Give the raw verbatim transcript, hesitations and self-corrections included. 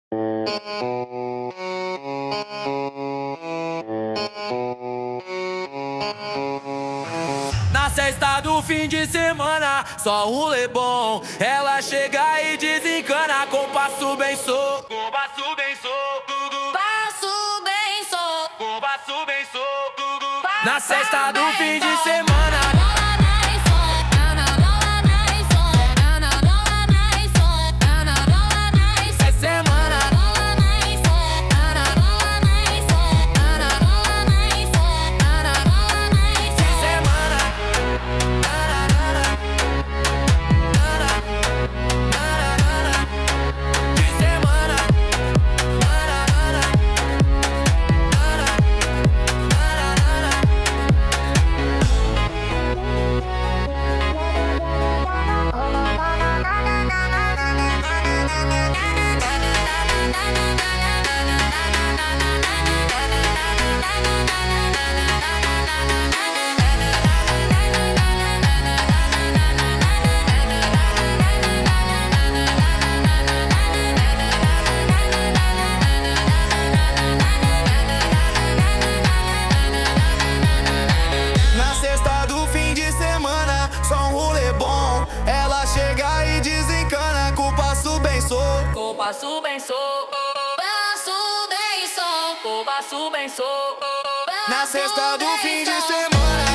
Na sexta do fim de semana, só um lebom. Ela chega e desencana com passo bem sou. Com passo bem sou. Passo bem sou. Com passo bem sou. Na sexta do fim de semana. Com passo bem sou. Passo bem sou. Com passo bem sou. Na sexta do fim de semana.